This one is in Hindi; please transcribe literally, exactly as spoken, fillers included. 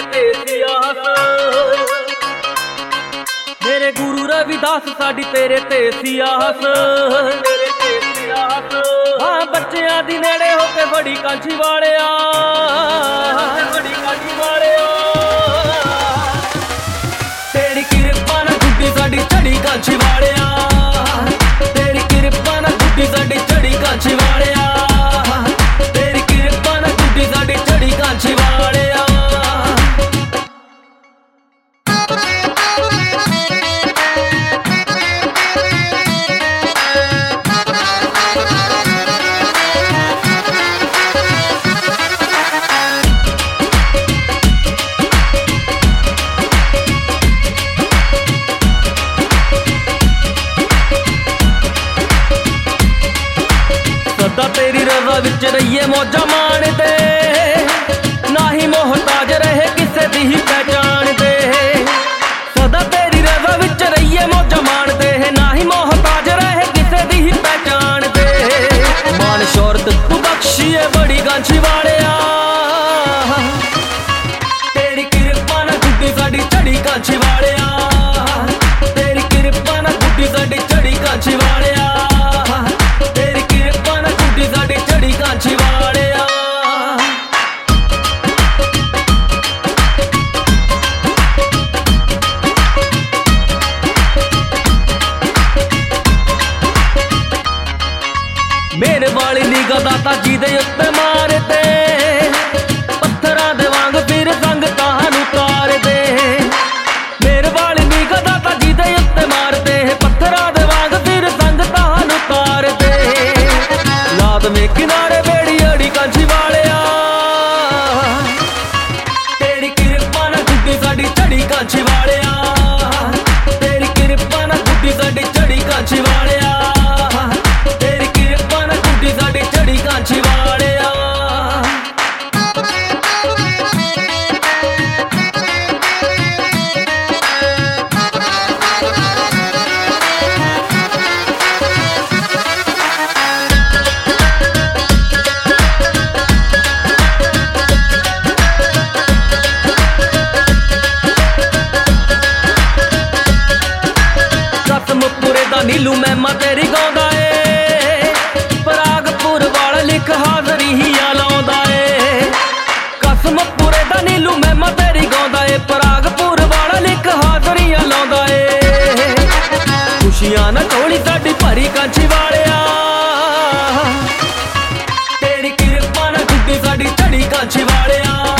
तेरे ते सियास। मेरे गुरु रविदास साडी तेरे ते सियास। हाँ बच्चियां दी नेड़े होके बड़ी कांछी वालिया, बड़ी कांछी वालिया। तेरी किरपा ना गुड्डी साडी चढ़ी कांछी वालिया, तेरी किरपा ना गुड्डी साडी चढ़ी कांछी वालिया, तेरी किरपा ना गुड्डी साडी चढ़ी कांछी वालिया। सदा तेरी रज़ा विच रहिए मौजा माणदे, ना ही मोहताज रहे किसे दी ही पहचान दे। सदा तेरी रज़ा विच रहिए मौजा माणदे, ना ही मोहताज रहे किसे दी ही पहचान दे। मान शौहरत तू बख्शिए बड़ी कांछी वालिया, तेरी किरपा ना गुड्डी साडी चढ़ी कांछी वालिया, तेरी किरपा ना गुड्डी साडी चढ़ी कांछी वालिया, तेरी किरपा ना गुड्डी साडी चढ़ी कांछी वालिया। मेरे वाली निगाह दाता जी दे उत्ते मारदे, पत्थरां दे वांग फिर संग ताहानू तारदे। मेरे वाली निगाह दाता जी दे उत्ते मारदे, पत्थरां दे वांग फिर संग ताहानू तारदे। लाद में किनारे बेड़ी अड़ी कांछी वालिया, तेरी किरपा ना गुड्डी साडी चढ़ी कांछी वालिया, तेरी किरपा ना गुड्डी साडी चढ़ी कांछी वालिया, तेरी किरपा ना गुड्डी साडी चढ़ी कांछी वालिया। कसमपुरे दा नीलू मैमा तेरी गाउंदा ए, परागपुर वाला लिख हाजरी ही लाउंदा ए। कसमपुरे दा नीलू मैमा तेरी गाउंदा ए, परागपुर वाला लिख हाजरी लाउंदा ए। खुशियां ना ढोली साडी भरी कांछी वालिया, तेरी किरपा ना गुड्डी साडी चढ़ी कांछी वालिया,